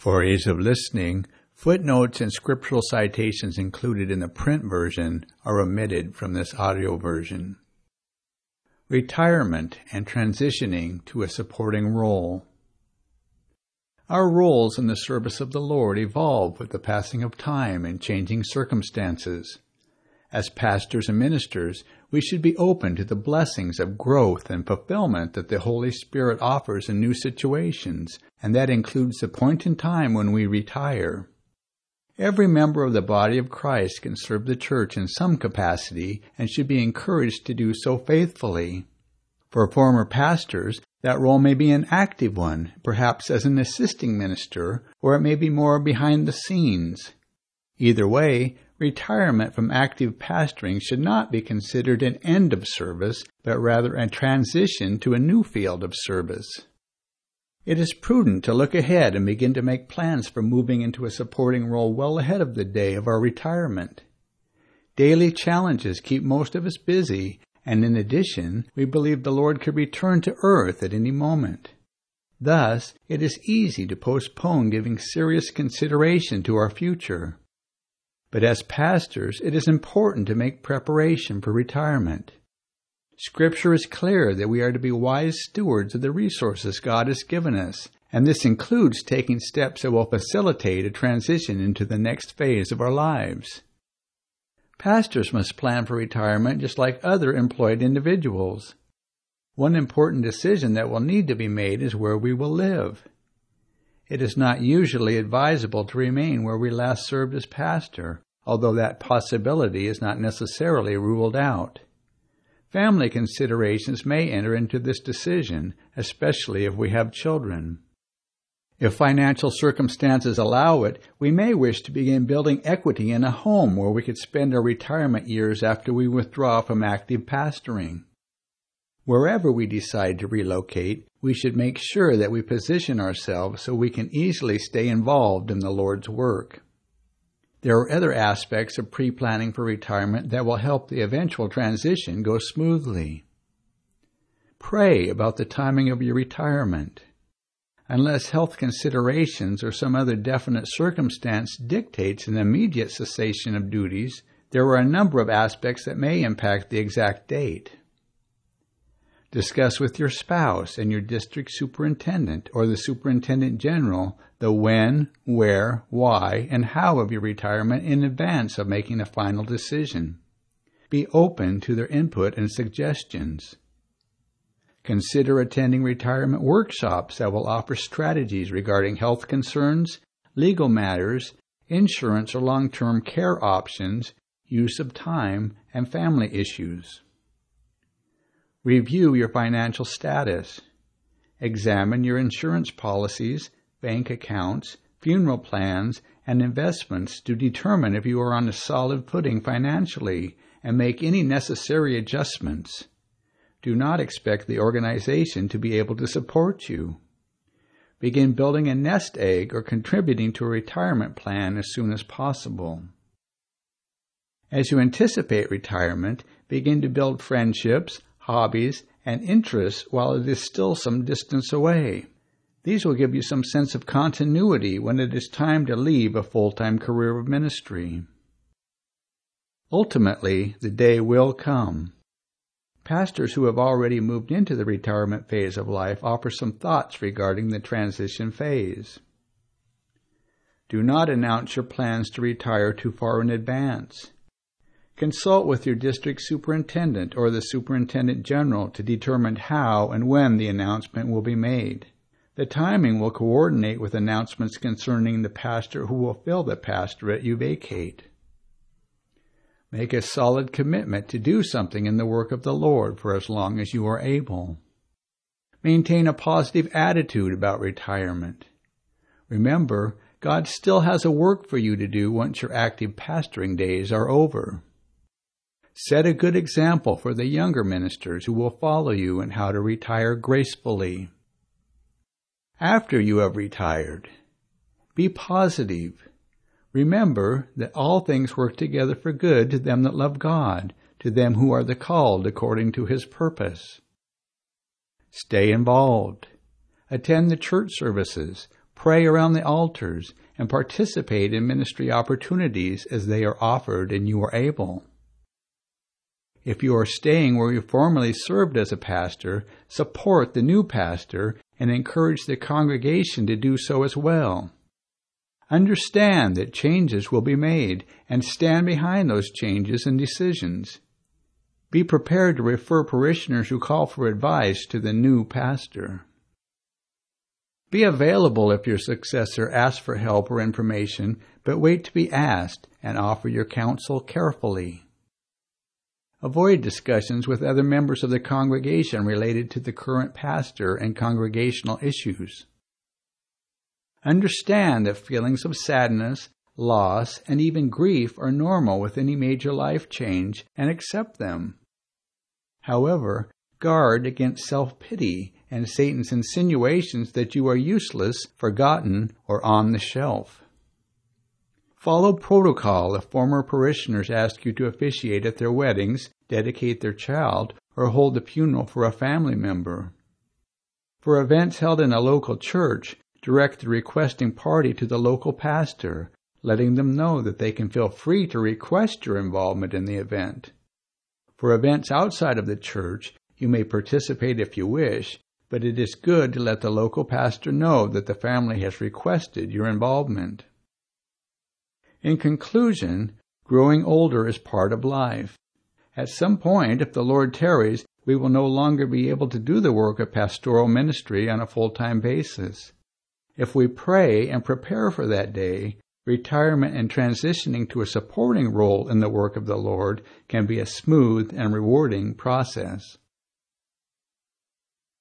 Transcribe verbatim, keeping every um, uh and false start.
For ease of listening, footnotes and scriptural citations included in the print version are omitted from this audio version. Retirement and transitioning to a supporting role. Our roles in the service of the Lord evolve with the passing of time and changing circumstances. As pastors and ministers, we should be open to the blessings of growth and fulfillment that the Holy Spirit offers in new situations, and that includes the point in time when we retire. Every member of the body of Christ can serve the church in some capacity and should be encouraged to do so faithfully. For former pastors, that role may be an active one, perhaps as an assisting minister, or it may be more behind the scenes. Either way, retirement from active pastoring should not be considered an end of service, but rather a transition to a new field of service. It is prudent to look ahead and begin to make plans for moving into a supporting role well ahead of the day of our retirement. Daily challenges keep most of us busy, and in addition, we believe the Lord could return to earth at any moment. Thus, it is easy to postpone giving serious consideration to our future. But as pastors, it is important to make preparation for retirement. Scripture is clear that we are to be wise stewards of the resources God has given us, and this includes taking steps that will facilitate a transition into the next phase of our lives. Pastors must plan for retirement just like other employed individuals. One important decision that will need to be made is where we will live. It is not usually advisable to remain where we last served as pastor, although that possibility is not necessarily ruled out. Family considerations may enter into this decision, especially if we have children. If financial circumstances allow it, we may wish to begin building equity in a home where we could spend our retirement years after we withdraw from active pastoring. Wherever we decide to relocate, we should make sure that we position ourselves so we can easily stay involved in the Lord's work. There are other aspects of pre-planning for retirement that will help the eventual transition go smoothly. Pray about the timing of your retirement. Unless health considerations or some other definite circumstance dictates an immediate cessation of duties, there are a number of aspects that may impact the exact date. Discuss with your spouse and your district superintendent or the superintendent general the when, where, why, and how of your retirement in advance of making a final decision. Be open to their input and suggestions. Consider attending retirement workshops that will offer strategies regarding health concerns, legal matters, insurance or long-term care options, use of time, and family issues. Review your financial status. Examine your insurance policies, bank accounts, funeral plans, and investments to determine if you are on a solid footing financially and make any necessary adjustments. Do not expect the organization to be able to support you. Begin building a nest egg or contributing to a retirement plan as soon as possible. As you anticipate retirement, begin to build friendships, hobbies, and interests while it is still some distance away. These will give you some sense of continuity when it is time to leave a full-time career of ministry. Ultimately, the day will come. Pastors who have already moved into the retirement phase of life offer some thoughts regarding the transition phase. Do not announce your plans to retire too far in advance. Consult with your district superintendent or the superintendent general to determine how and when the announcement will be made. The timing will coordinate with announcements concerning the pastor who will fill the pastorate you vacate. Make a solid commitment to do something in the work of the Lord for as long as you are able. Maintain a positive attitude about retirement. Remember, God still has a work for you to do once your active pastoring days are over. Set a good example for the younger ministers who will follow you in how to retire gracefully. After you have retired, be positive. Remember that all things work together for good to them that love God, to them who are the called according to His purpose. Stay involved. Attend the church services. pray around the altars, and participate in ministry opportunities as they are offered and you are able. If you are staying where you formerly served as a pastor, support the new pastor and encourage the congregation to do so as well. Understand that changes will be made and stand behind those changes and decisions. Be prepared to refer parishioners who call for advice to the new pastor. Be available if your successor asks for help or information, but wait to be asked and offer your counsel carefully. Avoid discussions with other members of the congregation related to the current pastor and congregational issues. Understand that feelings of sadness, loss, and even grief are normal with any major life change and accept them. However, guard against self-pity and Satan's insinuations that you are useless, forgotten, or on the shelf. Follow protocol if former parishioners ask you to officiate at their weddings, dedicate their child, or hold a funeral for a family member. For events held in a local church, direct the requesting party to the local pastor, letting them know that they can feel free to request your involvement in the event. For events outside of the church, you may participate if you wish, but it is good to let the local pastor know that the family has requested your involvement. In conclusion, growing older is part of life. At some point, if the Lord tarries, we will no longer be able to do the work of pastoral ministry on a full-time basis. If we pray and prepare for that day, retirement and transitioning to a supporting role in the work of the Lord can be a smooth and rewarding process.